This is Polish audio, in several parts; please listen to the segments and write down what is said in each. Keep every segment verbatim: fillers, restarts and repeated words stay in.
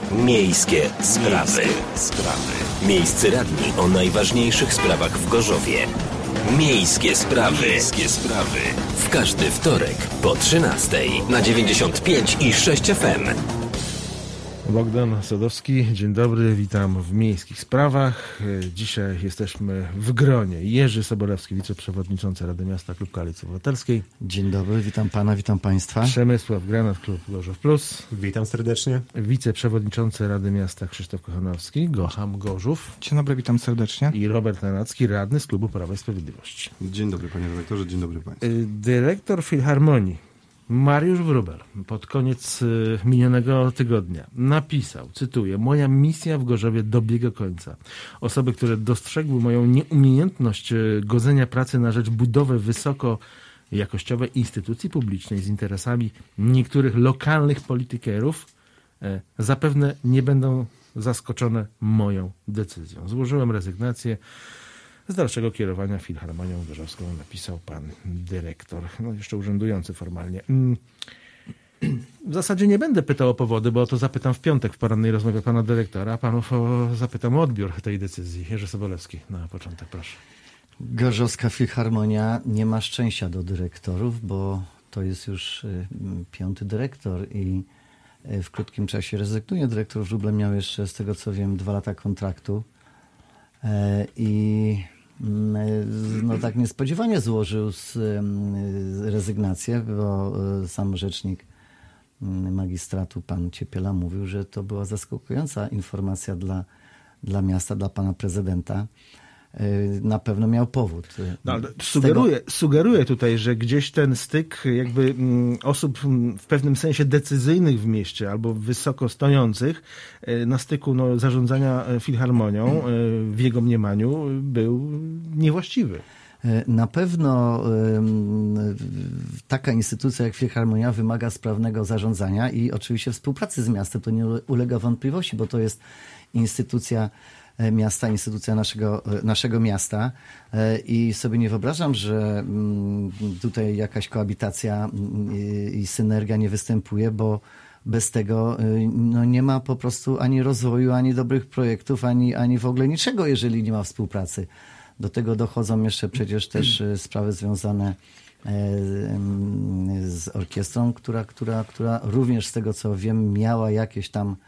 Miejskie sprawy. sprawy. Miejsce radni o najważniejszych sprawach w Gorzowie. Miejskie sprawy. Miejskie sprawy. W każdy wtorek po trzynastej na dziewięćdziesiąt pięć i sześć F M. Bogdan Sadowski, dzień dobry, witam w Miejskich Sprawach. Dzisiaj jesteśmy w gronie. Jerzy Sobolewski, wiceprzewodniczący Rady Miasta, Klub Koalicji Obywatelskiej. Dzień dobry, witam pana, witam państwa. Przemysław Granat, Klub Gorzów Plus. Witam serdecznie. Wiceprzewodniczący Rady Miasta Krzysztof Kochanowski, Gocham Gorzów. Dzień dobry, witam serdecznie. I Robert Nanacki, radny z Klubu Prawa i Sprawiedliwości. Dzień dobry panie redaktorze, dzień dobry państwu. Dyrektor Filharmonii Mariusz Wróbel pod koniec minionego tygodnia napisał, cytuję: moja misja w Gorzowie dobiega końca. Osoby, które dostrzegły moją nieumiejętność godzenia pracy na rzecz budowy wysokojakościowej instytucji publicznej z interesami niektórych lokalnych politykerów, zapewne nie będą zaskoczone moją decyzją. Złożyłem rezygnację z dalszego kierowania Filharmonią Gorzowską, napisał pan dyrektor, no jeszcze urzędujący formalnie. W zasadzie nie będę pytał o powody, bo o to zapytam w piątek w porannej rozmowie pana dyrektora, a panów o, zapytam o odbiór tej decyzji. Jerzy Sobolewski, na początek proszę. Gorzowska Filharmonia nie ma szczęścia do dyrektorów, bo to jest już piąty dyrektor i w krótkim czasie rezygnuje. Dyrektor Wróbel miał jeszcze, z tego co wiem, dwa lata kontraktu i no tak niespodziewanie złożył z, z rezygnację, bo sam rzecznik magistratu, pan Ciepiela, mówił, że to była zaskakująca informacja dla, dla miasta, dla pana prezydenta. Na pewno miał powód. No, ale sugeruję, tego... sugeruję tutaj, że gdzieś ten styk jakby osób w pewnym sensie decyzyjnych w mieście albo wysoko stojących na styku no, zarządzania Filharmonią w jego mniemaniu był niewłaściwy. Na pewno taka instytucja jak Filharmonia wymaga sprawnego zarządzania i oczywiście współpracy z miastem. To nie ulega wątpliwości, bo to jest instytucja miasta, instytucja naszego, naszego miasta i sobie nie wyobrażam, że tutaj jakaś koabitacja i synergia nie występuje, bo bez tego no, nie ma po prostu ani rozwoju, ani dobrych projektów, ani, ani w ogóle niczego, jeżeli nie ma współpracy. Do tego dochodzą jeszcze przecież też sprawy związane z orkiestrą, która, która, która również z tego co wiem miała jakieś tam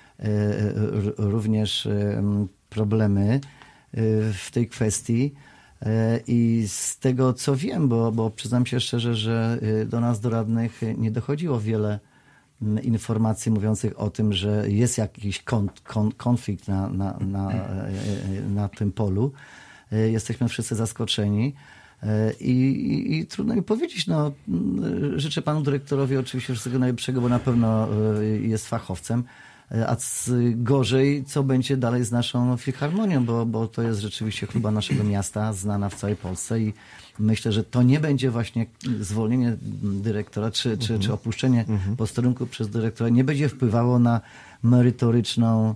również problemy w tej kwestii i z tego co wiem, bo, bo przyznam się szczerze, że do nas, do radnych nie dochodziło wiele informacji mówiących o tym, że jest jakiś kon, kon, konflikt na, na, na, na tym polu. Jesteśmy wszyscy zaskoczeni. I, i, I trudno mi powiedzieć, no, życzę panu dyrektorowi oczywiście wszystkiego najlepszego, bo na pewno jest fachowcem. A gorzej, co będzie dalej z naszą Filharmonią, bo, bo to jest rzeczywiście chluba naszego miasta, znana w całej Polsce i myślę, że to nie będzie właśnie zwolnienie dyrektora, czy, czy, czy opuszczenie posterunku przez dyrektora, nie będzie wpływało na merytoryczną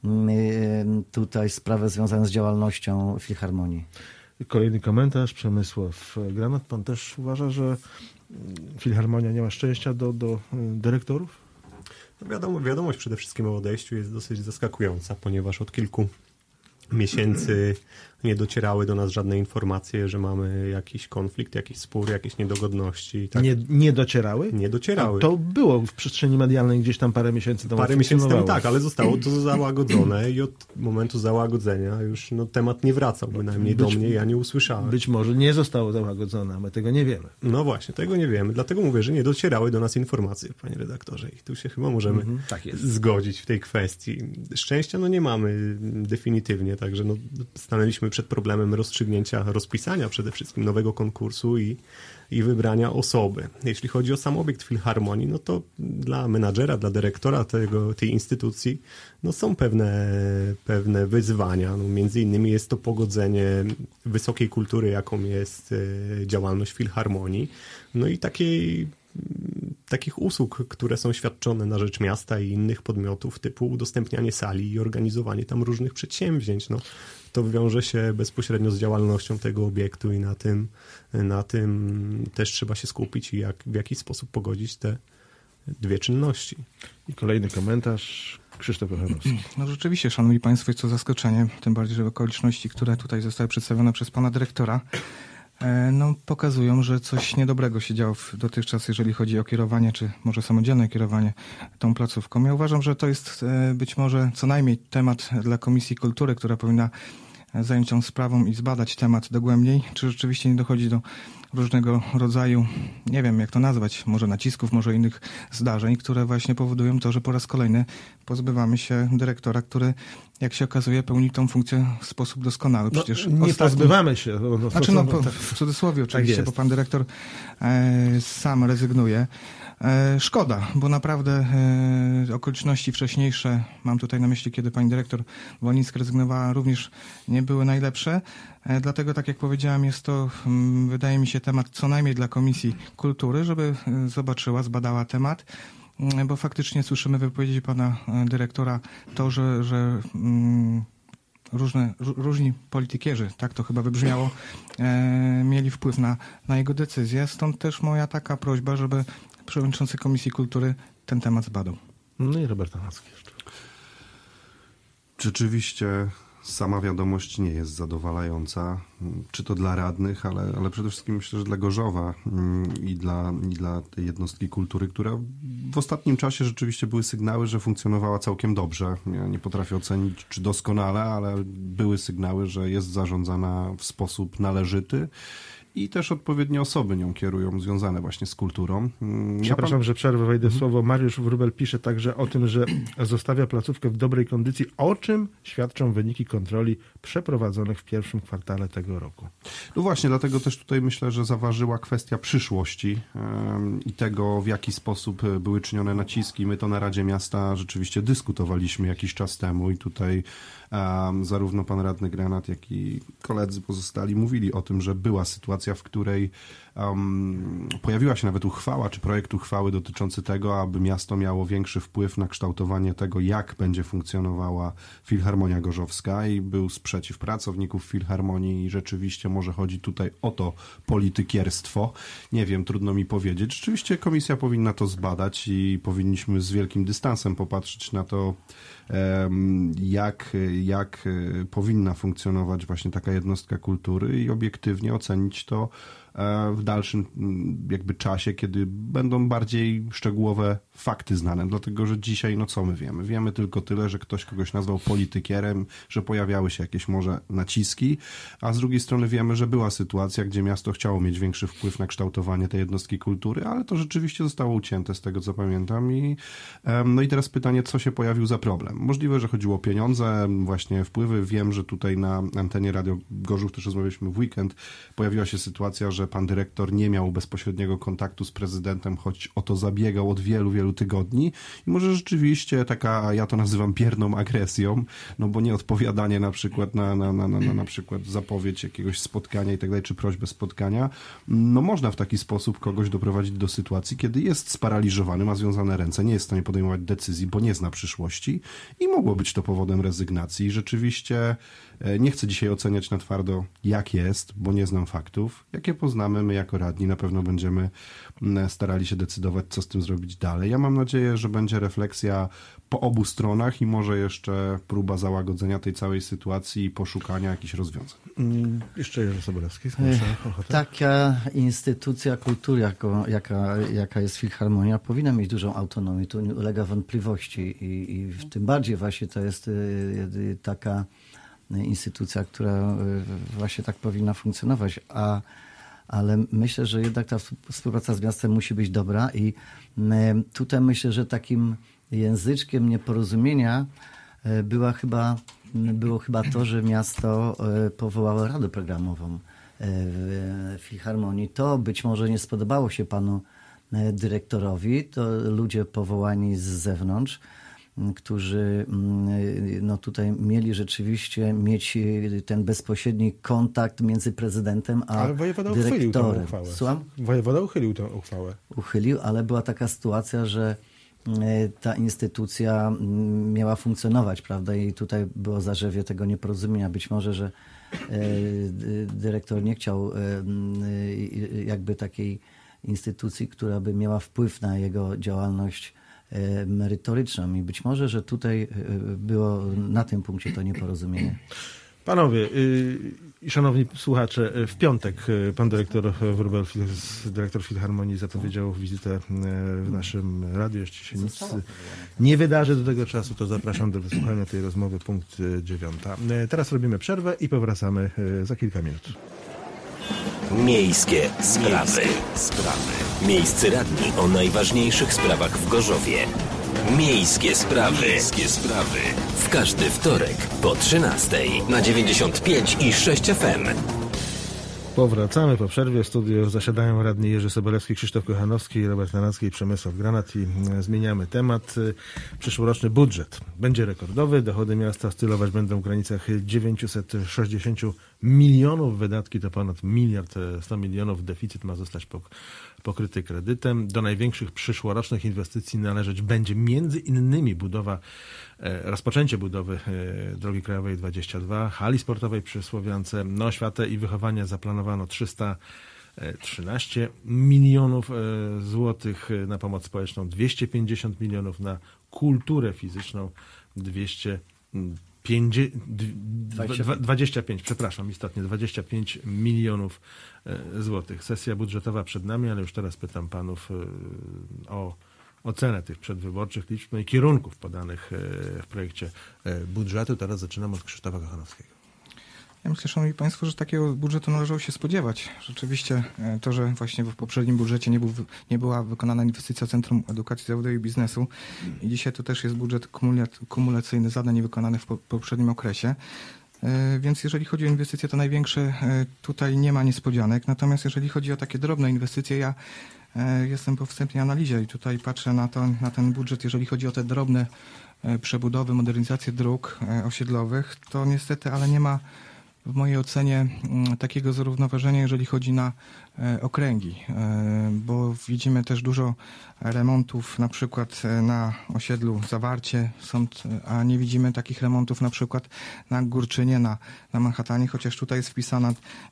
tutaj sprawę związaną z działalnością Filharmonii. Kolejny komentarz, Przemysław Granat. Pan też uważa, że Filharmonia nie ma szczęścia do, do dyrektorów? No wiadomo, wiadomość przede wszystkim o odejściu jest dosyć zaskakująca, ponieważ od kilku miesięcy nie docierały do nas żadne informacje, że mamy jakiś konflikt, jakiś spór, jakieś niedogodności. Tak? Nie, nie docierały? Nie docierały. A to było w przestrzeni medialnej gdzieś tam parę miesięcy temu. Parę miesięcy temu tak, ale zostało to załagodzone i od momentu załagodzenia już no, temat nie wracał bynajmniej być, do mnie, ja nie usłyszałem. Być może nie zostało załagodzone, a my tego nie wiemy. No właśnie, tego nie wiemy. Dlatego mówię, że nie docierały do nas informacje, panie redaktorze. I tu się chyba możemy mm-hmm, tak jest. zgodzić w tej kwestii. Szczęścia no nie mamy definitywnie, także no, stanęliśmy przed problemem rozstrzygnięcia, rozpisania przede wszystkim nowego konkursu i, i wybrania osoby. Jeśli chodzi o sam obiekt Filharmonii, no to dla menadżera, dla dyrektora tego, tej instytucji no są pewne, pewne wyzwania. No między innymi jest to pogodzenie wysokiej kultury, jaką jest działalność Filharmonii, no i takiej takich usług, które są świadczone na rzecz miasta i innych podmiotów, typu udostępnianie sali i organizowanie tam różnych przedsięwzięć. No, to wiąże się bezpośrednio z działalnością tego obiektu i na tym, na tym też trzeba się skupić i jak, w jaki sposób pogodzić te dwie czynności. I kolejny komentarz. Krzysztof Kochanowski. No rzeczywiście, szanowni państwo, jest to zaskoczenie, tym bardziej, że okoliczności, które tutaj zostały przedstawione przez pana dyrektora, no, pokazują, że coś niedobrego się działo dotychczas, jeżeli chodzi o kierowanie, czy może samodzielne kierowanie tą placówką. Ja uważam, że to jest być może co najmniej temat dla Komisji Kultury, która powinna zająć się sprawą i zbadać temat dogłębniej, czy rzeczywiście nie dochodzi do różnego rodzaju, nie wiem jak to nazwać, może nacisków, może innych zdarzeń, które właśnie powodują to, że po raz kolejny pozbywamy się dyrektora, który, jak się okazuje, pełni tą funkcję w sposób doskonały. Przecież no, nie ostatni... pozbywamy się. No, no, znaczy, no, to, po, w cudzysłowie oczywiście, tak bo pan dyrektor e, sam rezygnuje. E, szkoda, bo naprawdę e, okoliczności wcześniejsze, mam tutaj na myśli, kiedy pani dyrektor Wolnicka rezygnowała, również nie były najlepsze. E, dlatego, tak jak powiedziałem, jest to, m, wydaje mi się, temat co najmniej dla Komisji Kultury, żeby e, zobaczyła, zbadała temat, e, bo faktycznie słyszymy wypowiedzi pana e, dyrektora to, że, że mm, różne, różni politykierzy, tak to chyba wybrzmiało, e, mieli wpływ na, na jego decyzję. Stąd też moja taka prośba, żeby przewodniczący Komisji Kultury ten temat zbadał. No i Robert Nowacki jeszcze. Rzeczywiście sama wiadomość nie jest zadowalająca, czy to dla radnych, ale, ale przede wszystkim myślę, że dla Gorzowa i dla, i dla tej jednostki kultury, która w ostatnim czasie rzeczywiście były sygnały, że funkcjonowała całkiem dobrze. Ja nie potrafię ocenić, czy doskonale, ale były sygnały, że jest zarządzana w sposób należyty. I też odpowiednie osoby nią kierują, związane właśnie z kulturą. Przepraszam, ja pan... że przerwę, wejdę w słowo. Mariusz Wróbel pisze także o tym, że zostawia placówkę w dobrej kondycji, o czym świadczą wyniki kontroli przeprowadzonych w pierwszym kwartale tego roku. No właśnie, dlatego też tutaj myślę, że zaważyła kwestia przyszłości um, i tego, w jaki sposób były czynione naciski. My to na Radzie Miasta rzeczywiście dyskutowaliśmy jakiś czas temu i tutaj um, zarówno pan radny Granat, jak i koledzy pozostali mówili o tym, że była sytuacja, w której um, pojawiła się nawet uchwała, czy projekt uchwały dotyczący tego, aby miasto miało większy wpływ na kształtowanie tego, jak będzie funkcjonowała Filharmonia Gorzowska i był sprzeciw pracowników Filharmonii i rzeczywiście może chodzi tutaj o to politykierstwo. Nie wiem, trudno mi powiedzieć. Rzeczywiście komisja powinna to zbadać i powinniśmy z wielkim dystansem popatrzeć na to, jak, jak powinna funkcjonować właśnie taka jednostka kultury i obiektywnie ocenić to w dalszym jakby czasie, kiedy będą bardziej szczegółowe fakty znane, dlatego że dzisiaj, no co my wiemy? Wiemy tylko tyle, że ktoś kogoś nazwał politykierem, że pojawiały się jakieś może naciski, a z drugiej strony wiemy, że była sytuacja, gdzie miasto chciało mieć większy wpływ na kształtowanie tej jednostki kultury, ale to rzeczywiście zostało ucięte z tego, co pamiętam i no i teraz pytanie, co się pojawił za problem? Możliwe, że chodziło o pieniądze, właśnie wpływy. Wiem, że tutaj na antenie Radio Gorzów, też rozmawialiśmy w weekend, pojawiła się sytuacja, że pan dyrektor nie miał bezpośredniego kontaktu z prezydentem, choć o to zabiegał od wielu, wielu tygodni i może rzeczywiście taka, ja to nazywam bierną agresją, no bo nieodpowiadanie na przykład na, na, na, na, na, na przykład zapowiedź jakiegoś spotkania i tak dalej, czy prośbę spotkania, no można w taki sposób kogoś doprowadzić do sytuacji, kiedy jest sparaliżowany, ma związane ręce, nie jest w stanie podejmować decyzji, bo nie zna przyszłości i mogło być to powodem rezygnacji. I rzeczywiście nie chcę dzisiaj oceniać na twardo, jak jest, bo nie znam faktów. Jakie poznamy, my jako radni na pewno będziemy starali się decydować, co z tym zrobić dalej. Ja mam nadzieję, że będzie refleksja po obu stronach i może jeszcze próba załagodzenia tej całej sytuacji i poszukania jakichś rozwiązań. Mm, jeszcze Jerzy Sobolewski. Taka instytucja kultury, jako, jaka, jaka jest Filharmonia, powinna mieć dużą autonomię. Tu nie ulega wątpliwości i, i tym bardziej właśnie to jest y, taka instytucja, która właśnie tak powinna funkcjonować, a, ale myślę, że jednak ta współpraca z miastem musi być dobra i tutaj myślę, że takim języczkiem nieporozumienia była chyba, było chyba to, że miasto powołało radę programową w Filharmonii. To być może nie spodobało się panu dyrektorowi, to ludzie powołani z zewnątrz, którzy no tutaj mieli rzeczywiście mieć ten bezpośredni kontakt między prezydentem a ale wojewoda dyrektorem. Uchylił tę uchwałę. Słucham? Wojewoda uchylił tę uchwałę. Uchylił, ale była taka sytuacja, że ta instytucja miała funkcjonować, prawda? I tutaj było zarzewie tego nieporozumienia. Być może, że dyrektor nie chciał jakby takiej instytucji, która by miała wpływ na jego działalność merytoryczną i być może, że tutaj było na tym punkcie to nieporozumienie. Panowie i szanowni słuchacze, w piątek pan dyrektor Wróbel, dyrektor Filharmonii, zapowiedział wizytę w naszym radiu. Jeśli się nic nie wydarzy do tego czasu, to zapraszam do wysłuchania tej rozmowy, punkt dziewiąta. Teraz robimy przerwę i powracamy za kilka minut. Miejskie sprawy. Sprawy. Miejsce radni o najważniejszych sprawach w Gorzowie. Miejskie sprawy. Miejskie sprawy. W każdy wtorek po trzynastej na dziewięćdziesiąt pięć i sześć F M. Powracamy po przerwie. W studiu zasiadają radni Jerzy Sobolewski, Krzysztof Kochanowski, Robert Nanacki i Przemysław Granat i zmieniamy temat. Przyszłoroczny budżet będzie rekordowy. Dochody miasta oscylować będą w granicach dziewięćset sześćdziesiąt milionów. Wydatki to ponad miliard sto milionów. Deficyt ma zostać pokryty kredytem. Do największych przyszłorocznych inwestycji należeć będzie między innymi budowa, rozpoczęcie budowy drogi krajowej dwadzieścia dwa, hali sportowej przy Słowiance. Na oświatę i wychowanie zaplanowano trzysta trzynaście milionów złotych, na pomoc społeczną dwieście pięćdziesiąt milionów, na kulturę fizyczną dwieście pięćdziesiąt, dwadzieścia pięć, przepraszam, istotnie dwadzieścia pięć milionów złotych. Sesja budżetowa przed nami, ale już teraz pytam panów o ocenę tych przedwyborczych liczb i kierunków podanych w projekcie budżetu. Teraz zaczynam od Krzysztofa Kochanowskiego. Ja myślę, szanowni państwo, że takiego budżetu należało się spodziewać. Rzeczywiście to, że właśnie w poprzednim budżecie nie, był, nie była wykonana inwestycja Centrum Edukacji Zawodowej i Biznesu i dzisiaj to też jest budżet kumulacyjny zadań niewykonanych w poprzednim okresie. Więc jeżeli chodzi o inwestycje, to największe tutaj nie ma niespodzianek. Natomiast jeżeli chodzi o takie drobne inwestycje, ja jestem po wstępnej analizie i tutaj patrzę na, to, na ten budżet, jeżeli chodzi o te drobne przebudowy, modernizację dróg osiedlowych, to niestety, ale nie ma w mojej ocenie takiego zrównoważenia, jeżeli chodzi na okręgi, bo widzimy też dużo remontów na przykład na osiedlu Zawarcie, a nie widzimy takich remontów na przykład na Górczynie, na, na Manhattanie, chociaż tutaj jest wpisana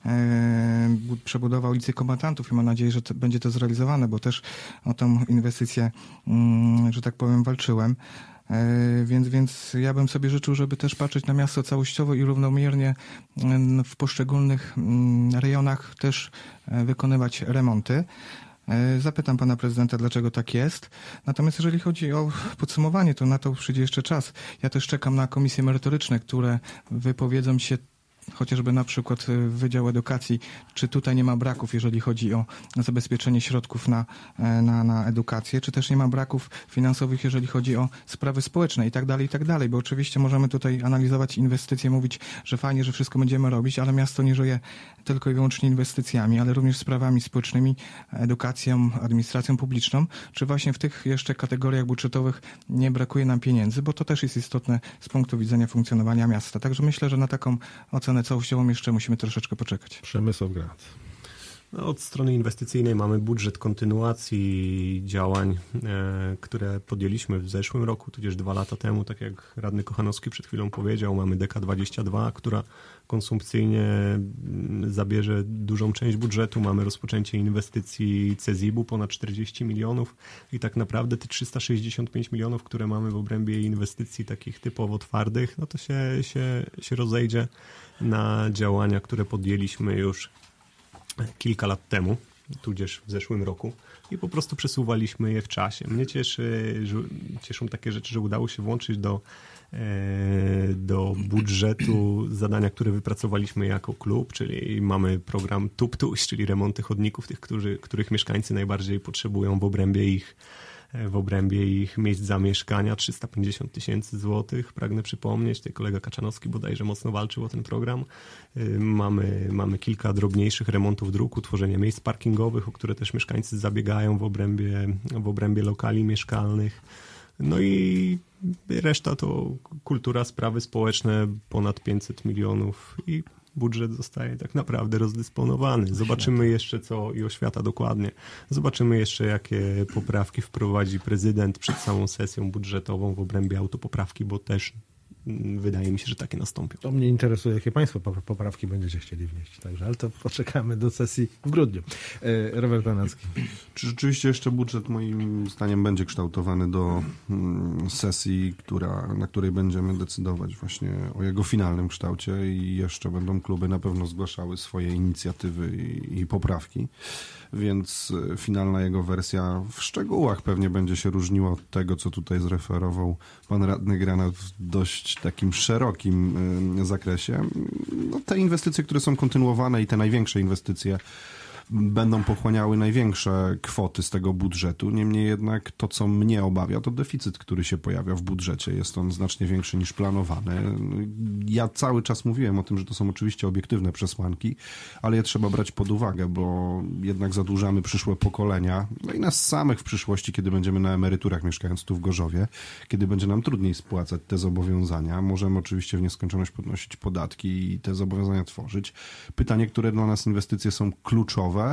przebudowa ulicy Kombatantów i mam nadzieję, że to, będzie to zrealizowane, bo też o tę inwestycję, że tak powiem, walczyłem. Więc, więc ja bym sobie życzył, żeby też patrzeć na miasto całościowo i równomiernie w poszczególnych rejonach też wykonywać remonty. Zapytam pana prezydenta, dlaczego tak jest. Natomiast jeżeli chodzi o podsumowanie, to na to przyjdzie jeszcze czas. Ja też czekam na komisje merytoryczne, które wypowiedzą się chociażby na przykład Wydział Edukacji, czy tutaj nie ma braków, jeżeli chodzi o zabezpieczenie środków na, na, na edukację, czy też nie ma braków finansowych, jeżeli chodzi o sprawy społeczne i tak dalej, i tak dalej, bo oczywiście możemy tutaj analizować inwestycje, mówić, że fajnie, że wszystko będziemy robić, ale miasto nie żyje tylko i wyłącznie inwestycjami, ale również sprawami społecznymi, edukacją, administracją publiczną, czy właśnie w tych jeszcze kategoriach budżetowych nie brakuje nam pieniędzy, bo to też jest istotne z punktu widzenia funkcjonowania miasta. Także myślę, że na taką ocenę całościową jeszcze musimy troszeczkę poczekać. Przemysław Granat. No, od strony inwestycyjnej mamy budżet kontynuacji działań, e, które podjęliśmy w zeszłym roku, tudzież dwa lata temu, tak jak radny Kochanowski przed chwilą powiedział. Mamy D K dwadzieścia dwa, która konsumpcyjnie zabierze dużą część budżetu. Mamy rozpoczęcie inwestycji C Z I B-u ponad czterdzieści milionów i tak naprawdę te trzysta sześćdziesiąt pięć milionów, które mamy w obrębie inwestycji takich typowo twardych, no to się, się, się rozejdzie na działania, które podjęliśmy już kilka lat temu, tudzież w zeszłym roku i po prostu przesuwaliśmy je w czasie. Mnie cieszy, że, cieszą takie rzeczy, że udało się włączyć do, e, do budżetu zadania, które wypracowaliśmy jako klub, czyli mamy program Tup-Tuś, czyli remonty chodników, tych, którzy, których mieszkańcy najbardziej potrzebują w obrębie ich w obrębie ich miejsc zamieszkania, trzysta pięćdziesiąt tysięcy złotych. Pragnę przypomnieć, tutaj kolega Kaczanowski bodajże mocno walczył o ten program. Mamy, mamy kilka drobniejszych remontów dróg, utworzenie miejsc parkingowych, o które też mieszkańcy zabiegają w obrębie, w obrębie lokali mieszkalnych. No i reszta to kultura, sprawy społeczne, ponad pięćset milionów i budżet zostaje tak naprawdę rozdysponowany. Zobaczymy jeszcze co, i oświata dokładnie, zobaczymy jeszcze jakie poprawki wprowadzi prezydent przed samą sesją budżetową w obrębie autopoprawki, bo też wydaje mi się, że takie nastąpią. To mnie interesuje, jakie państwo poprawki będziecie chcieli wnieść. Także, ale to poczekamy do sesji w grudniu. E, Robert Panacki. Czy rzeczywiście jeszcze budżet moim zdaniem będzie kształtowany do mm, sesji, która, na której będziemy decydować właśnie o jego finalnym kształcie i jeszcze będą kluby na pewno zgłaszały swoje inicjatywy i, i poprawki, więc finalna jego wersja w szczegółach pewnie będzie się różniła od tego, co tutaj zreferował pan radny Granat w dość takim szerokim y, zakresie. No, te inwestycje, które są kontynuowane i te największe inwestycje będą pochłaniały największe kwoty z tego budżetu. Niemniej jednak to, co mnie obawia, to deficyt, który się pojawia w budżecie. Jest on znacznie większy niż planowany. Ja cały czas mówiłem o tym, że to są oczywiście obiektywne przesłanki, ale je trzeba brać pod uwagę, bo jednak zadłużamy przyszłe pokolenia, no i nas samych w przyszłości, kiedy będziemy na emeryturach mieszkając tu w Gorzowie, kiedy będzie nam trudniej spłacać te zobowiązania. Możemy oczywiście w nieskończoność podnosić podatki i te zobowiązania tworzyć. Pytanie, które dla nas inwestycje są kluczowe,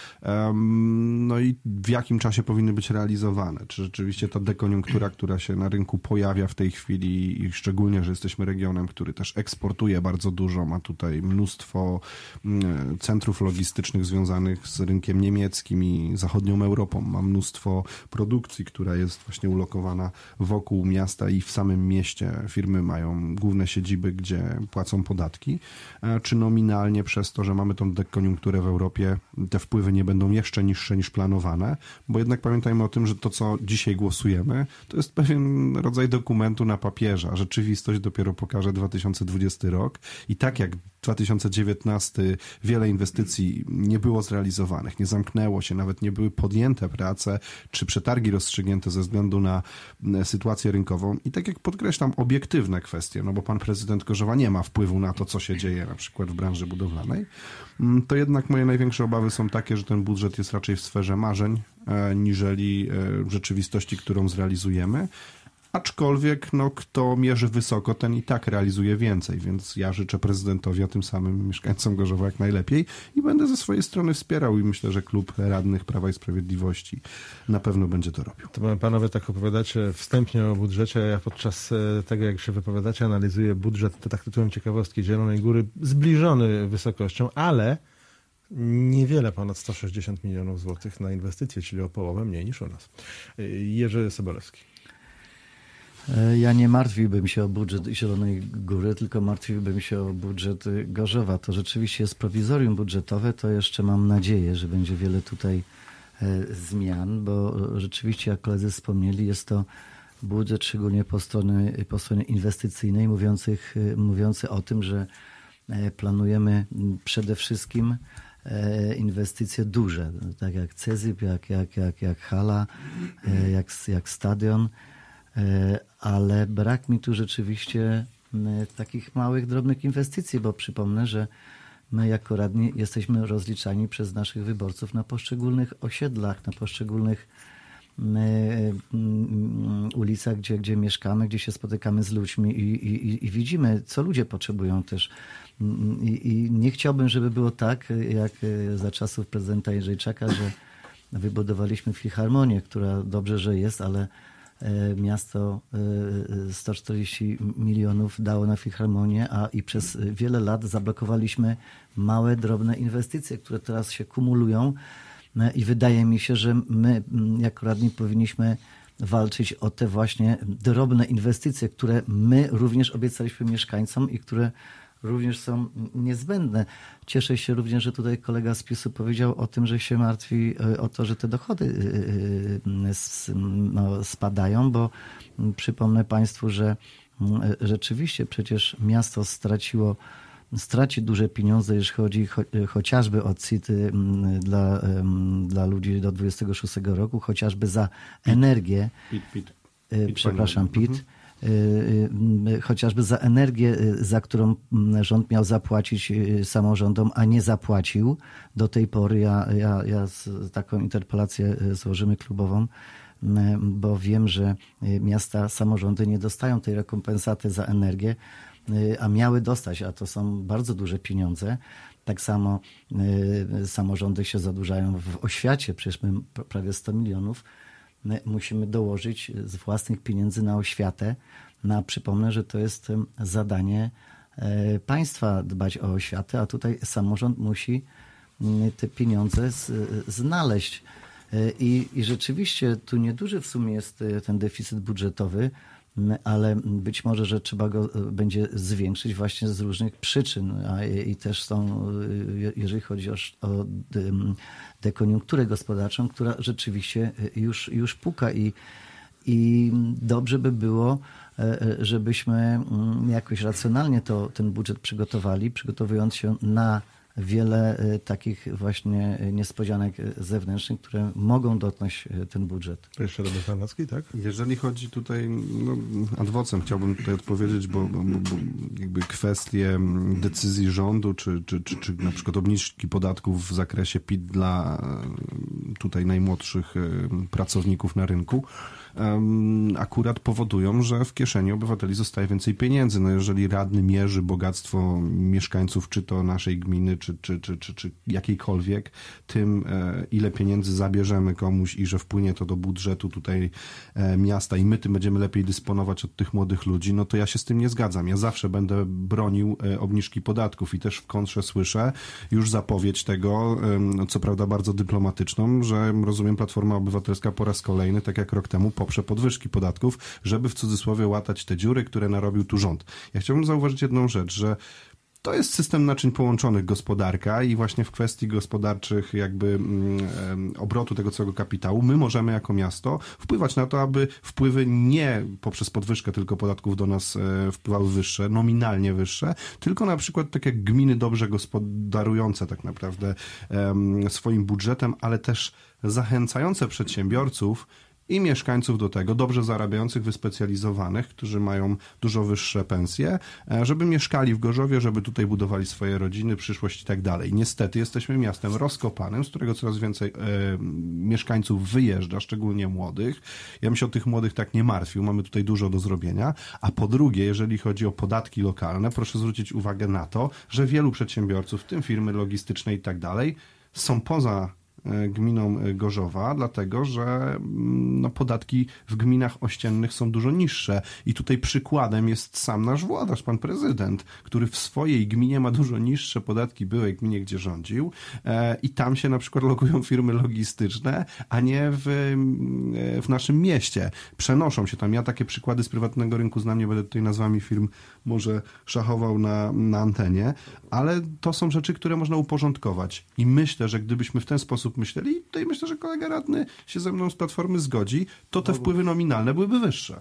no i w jakim czasie powinny być realizowane? Czy rzeczywiście ta dekoniunktura, która się na rynku pojawia w tej chwili i szczególnie, że jesteśmy regionem, który też eksportuje bardzo dużo, ma tutaj mnóstwo centrów logistycznych związanych z rynkiem niemieckim i zachodnią Europą, ma mnóstwo produkcji, która jest właśnie ulokowana wokół miasta i w samym mieście firmy mają główne siedziby, gdzie płacą podatki, czy nominalnie przez to, że mamy tą dekoniunkturę w Europie, te wpływy nie będą jeszcze niższe niż planowane, bo jednak pamiętajmy o tym, że to, co dzisiaj głosujemy, to jest pewien rodzaj dokumentu na papierze, a rzeczywistość dopiero pokaże dwa tysiące dwudziesty rok i tak jak dwa tysiące dziewiętnasty wiele inwestycji nie było zrealizowanych, nie zamknęło się, nawet nie były podjęte prace czy przetargi rozstrzygnięte ze względu na sytuację rynkową i tak jak podkreślam, obiektywne kwestie, no bo pan prezydent Gorzowa nie ma wpływu na to, co się dzieje na przykład w branży budowlanej, to jednak moje największe obawy są takie, że ten budżet jest raczej w sferze marzeń, niżeli rzeczywistości, którą zrealizujemy. Aczkolwiek, no, kto mierzy wysoko, ten i tak realizuje więcej, więc ja życzę prezydentowi, a tym samym mieszkańcom Gorzowa jak najlepiej i będę ze swojej strony wspierał i myślę, że klub radnych Prawa i Sprawiedliwości na pewno będzie to robił. To panowie tak opowiadacie wstępnie o budżecie, ja podczas tego, jak się wypowiadacie, analizuję budżet, to tak tytułem ciekawostki Zielonej Góry, zbliżony wysokością, ale niewiele ponad sto sześćdziesiąt milionów złotych na inwestycje, czyli o połowę mniej niż u nas. Jerzy Sobolewski. Ja nie martwiłbym się o budżet Zielonej Góry, tylko martwiłbym się o budżet Gorzowa. To rzeczywiście jest prowizorium budżetowe, to jeszcze mam nadzieję, że będzie wiele tutaj zmian, bo rzeczywiście, jak koledzy wspomnieli, jest to budżet szczególnie po stronie, po stronie inwestycyjnej, mówiących, mówiący o tym, że planujemy przede wszystkim inwestycje duże, tak jak Cezyp, jak, jak, jak, jak hala, jak, jak stadion, ale brak mi tu rzeczywiście takich małych, drobnych inwestycji, bo przypomnę, że my jako radni jesteśmy rozliczani przez naszych wyborców na poszczególnych osiedlach, na poszczególnych ulicach, gdzie, gdzie mieszkamy, gdzie się spotykamy z ludźmi i, i, i widzimy, co ludzie potrzebują też. I, I nie chciałbym, żeby było tak, jak za czasów prezydenta Jędrzejczaka, że wybudowaliśmy filharmonię, która dobrze, że jest, ale miasto sto czterdzieści milionów dało na filharmonię, a i przez wiele lat zablokowaliśmy małe, drobne inwestycje, które teraz się kumulują i wydaje mi się, że my jako radni powinniśmy walczyć o te właśnie drobne inwestycje, które my również obiecaliśmy mieszkańcom i które również są niezbędne. Cieszę się również, że tutaj kolega z PiSu powiedział o tym, że się martwi o to, że te dochody no, spadają, bo przypomnę Państwu, że rzeczywiście przecież miasto straciło, straci duże pieniądze, jeśli chodzi cho, chociażby o C I T dla, dla ludzi do dwudziestego szóstego roku, chociażby za energię. Pit, pit. Pit Przepraszam, P I T. Mhm. Chociażby za energię, za którą rząd miał zapłacić samorządom, a nie zapłacił do tej pory. Ja, ja, ja taką interpelację złożymy klubową, bo wiem, że miasta, samorządy nie dostają tej rekompensaty za energię, a miały dostać, a to są bardzo duże pieniądze. Tak samo samorządy się zadłużają w oświacie, przecież my prawie sto milionów. My musimy dołożyć z własnych pieniędzy na oświatę No, a przypomnę, że to jest zadanie państwa dbać o oświatę, a tutaj samorząd musi te pieniądze z, znaleźć. I, I rzeczywiście tu nieduży w sumie jest ten deficyt budżetowy, ale być może, że trzeba go będzie zwiększyć właśnie z różnych przyczyn. A i też są, jeżeli chodzi o, o dekoniunkturę gospodarczą, która rzeczywiście już, już puka i, i dobrze by było, żebyśmy jakoś racjonalnie to, ten budżet przygotowali, przygotowując się na wiele takich właśnie niespodzianek zewnętrznych, które mogą dotknąć ten budżet. Jeszcze Robert Tarnacki, tak? Jeżeli chodzi tutaj, no, ad vocem chciałbym tutaj odpowiedzieć, bo, bo, bo jakby kwestie decyzji rządu, czy, czy, czy, czy na przykład obniżki podatków w zakresie P I T dla tutaj najmłodszych pracowników na rynku, akurat powodują, że w kieszeni obywateli zostaje więcej pieniędzy. No jeżeli radny mierzy bogactwo mieszkańców, czy to naszej gminy, czy, czy, czy, czy, czy jakiejkolwiek, tym ile pieniędzy zabierzemy komuś i że wpłynie to do budżetu tutaj miasta i my tym będziemy lepiej dysponować od tych młodych ludzi, no to ja się z tym nie zgadzam. Ja zawsze będę bronił obniżki podatków i też w kontrze słyszę już zapowiedź tego, co prawda bardzo dyplomatyczną, że rozumiem Platforma Obywatelska po raz kolejny, tak jak rok temu, poprze podwyżki podatków, żeby w cudzysłowie łatać te dziury, które narobił tu rząd. Ja chciałbym zauważyć jedną rzecz, że to jest system naczyń połączonych gospodarka i właśnie w kwestii gospodarczych jakby mm, obrotu tego całego kapitału my możemy jako miasto wpływać na to, aby wpływy nie poprzez podwyżkę tylko podatków do nas e, wpływały wyższe, nominalnie wyższe, tylko na przykład tak jak gminy dobrze gospodarujące tak naprawdę e, swoim budżetem, ale też zachęcające przedsiębiorców i mieszkańców do tego, dobrze zarabiających, wyspecjalizowanych, którzy mają dużo wyższe pensje, żeby mieszkali w Gorzowie, żeby tutaj budowali swoje rodziny, przyszłość i tak dalej. Niestety jesteśmy miastem rozkopanym, z którego coraz więcej e, mieszkańców wyjeżdża, szczególnie młodych. Ja bym się o tych młodych tak nie martwił, mamy tutaj dużo do zrobienia. A po drugie, jeżeli chodzi o podatki lokalne, proszę zwrócić uwagę na to, że wielu przedsiębiorców, w tym firmy logistyczne i tak dalej, są poza gminą Gorzowa, dlatego że no, podatki w gminach ościennych są dużo niższe. I tutaj przykładem jest sam nasz włodarz, pan prezydent, który w swojej gminie ma dużo niższe podatki byłej gminie, gdzie rządził e, i tam się na przykład lokują firmy logistyczne, a nie w, e, w naszym mieście. Przenoszą się tam. Ja takie przykłady z prywatnego rynku znam, nie będę tutaj nazwami firm może szachował na, na antenie, ale to są rzeczy, które można uporządkować. I myślę, że gdybyśmy w ten sposób myśleli, to i myślę, że kolega radny się ze mną z Platformy zgodzi, to te wpływy nominalne byłyby wyższe.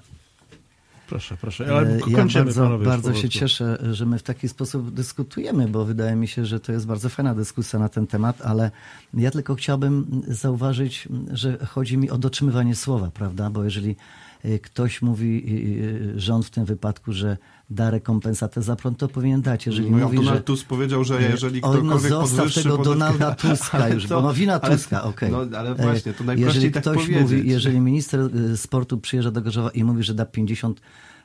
Proszę, proszę. Ale ja kończymy, bardzo, panowie, bardzo się cieszę, że my w taki sposób dyskutujemy, bo wydaje mi się, że to jest bardzo fajna dyskusja na ten temat, ale ja tylko chciałbym zauważyć, że chodzi mi o dotrzymywanie słowa, prawda? Bo jeżeli ktoś mówi, rząd w tym wypadku, że da rekompensatę za prąd, to powinien dać. Jeżeli no mówi, Donald że... Tusk powiedział, że jeżeli ktokolwiek no zostaw podwyższy tego podatki... Donalda Tuska już, to, bo no wina Tuska, ale, okej. Okay. No ale właśnie, to najprościej jeżeli tak ktoś powiedzieć. mówi, jeżeli minister sportu przyjeżdża do Gorzowa i mówi, że da pięćdziesiąt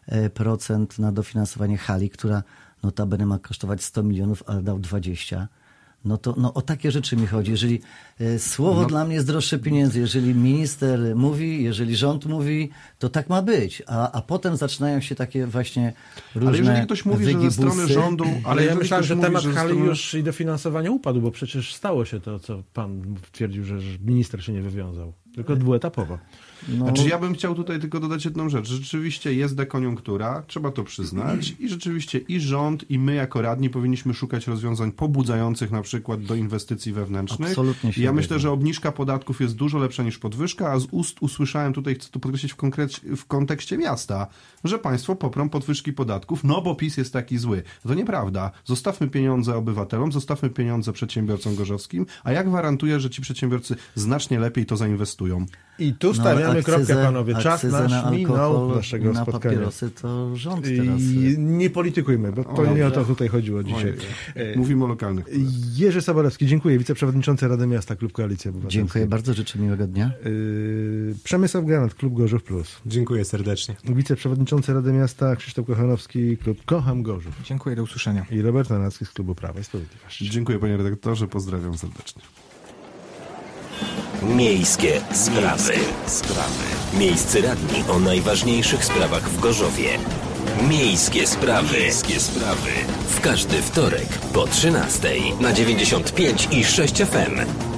procent na dofinansowanie hali, która notabene ma kosztować sto milionów, ale dał dwadzieścia. No to no, o takie rzeczy mi chodzi. Jeżeli e, słowo no. dla mnie jest droższe pieniędzy, jeżeli minister mówi, jeżeli rząd mówi, to tak ma być. A, a potem zaczynają się takie właśnie różne Ale jeżeli ktoś mówi, wygibusy, że ze strony rządu... Ale, ale ja myślałem, że mówi, temat że hali strony... już i dofinansowania upadł, bo przecież stało się to, co pan twierdził, że, że minister się nie wywiązał. Tylko dwuetapowo. No. Znaczy ja bym chciał tutaj tylko dodać jedną rzecz. Rzeczywiście jest dekoniunktura, trzeba to przyznać i rzeczywiście i rząd, i my jako radni powinniśmy szukać rozwiązań pobudzających na przykład do inwestycji wewnętrznych. Absolutnie się I ja myślę, zgadzam. że obniżka podatków jest dużo lepsza niż podwyżka, a z ust usłyszałem tutaj, chcę to podkreślić w, konkre- w kontekście miasta, że państwo poprą podwyżki podatków, no bo PiS jest taki zły. To nieprawda. Zostawmy pieniądze obywatelom, zostawmy pieniądze przedsiębiorcom gorzowskim, a ja gwarantuję, że ci przedsiębiorcy znacznie lepiej to zainwestują. I tu stawiamy no, kropkę, panowie. Czas nasz nasz minął naszego na spotkania. papierosy to rząd teraz. I nie politykujmy, bo to O, nie o to tutaj chodziło dzisiaj. Ojej. Mówimy o lokalnych. Jerzy Sobolewski, dziękuję. Wiceprzewodniczący Rady Miasta, Klub Koalicji Obywatelskiej. Dziękuję bardzo, życzę miłego dnia. Yy, Przemysław Granat, Klub Gorzów Plus. Dziękuję serdecznie. Wiceprzewodniczący Rady Miasta Krzysztof Kochanowski, Klub Kocham Gorzów. Dziękuję, do usłyszenia. I Robert Nanacki z Klubu Prawa i Sprawiedliwości. Dziękuję panie redaktorze, pozdrawiam serdecznie. Miejskie sprawy. Miejskie sprawy. Miejsce radni o najważniejszych sprawach w Gorzowie. Miejskie sprawy. Miejskie sprawy. W każdy wtorek po trzynastej na dziewięćdziesiąt pięć i sześć F M.